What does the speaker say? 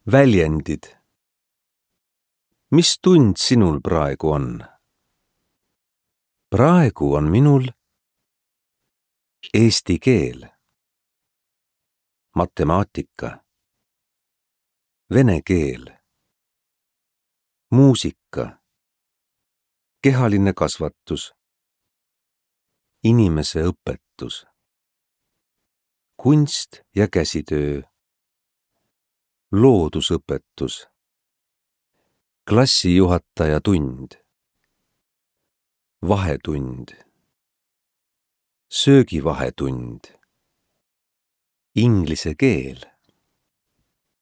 Väljendid. Mis tund sinul praegu on? Praegu on minul eesti keel, matemaatika, vene keel, muusika, kehaline kasvatus, inimese õpetus, kunst ja käsitöö, loodusõpetus, klassijuhataja tund, vahetund, söögivahetund, inglise keel.